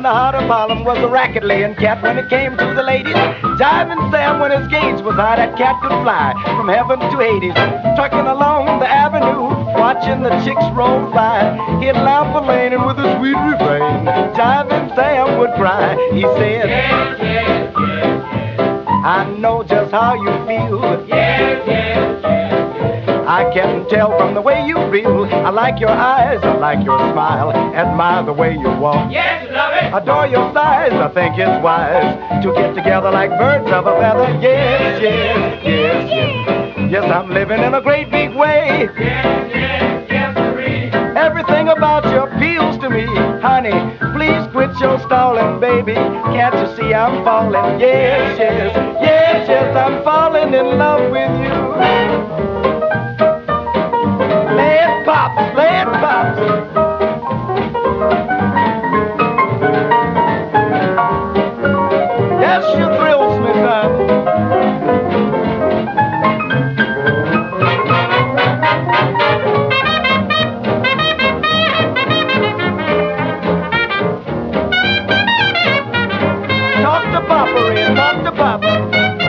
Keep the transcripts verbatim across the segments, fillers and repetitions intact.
the heart of Harlem was a racket-laying cat when it came to the ladies. Jiving Sam when his gauge was high, that cat could fly from heaven to Hades. Trucking along the avenue, watching the chicks roll by, he'd laugh a lane and with a sweet refrain, Jiving Sam would cry. He said, yes, yes, yes, yes. I know just how you feel. Yes, yes, yes, yes. I can tell from the way you feel. I like your eyes, I like your smile, admire the way you walk. Yes, love it. Adore your size, I think it's wise to get together like birds of a feather. Yes, yes, yes, yes. Yes, I'm living in a great big way. Yes, yes, yes, Marie. Everything about you appeals to me. Honey, please quit your stalling, baby. Can't you see I'm falling? Yes, yes, yes, yes, I'm falling in love with you. Lay it pops, lay it pops. Yes, you thrills me, son. Talk to Papa, Ray, talk to Papa.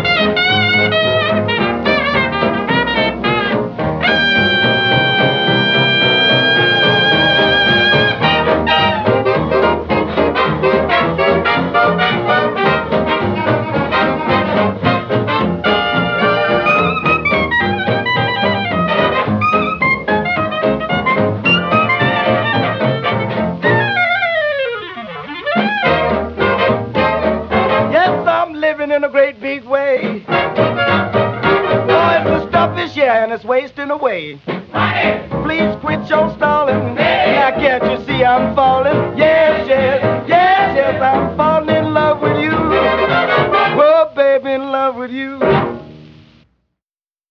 In a great big way. Boy, the stuff is yeah, and it's wasting away. Money. Please quit your stalling. Hey. Now can't you see I'm falling? Yes, yes, yes, yes, I'm falling.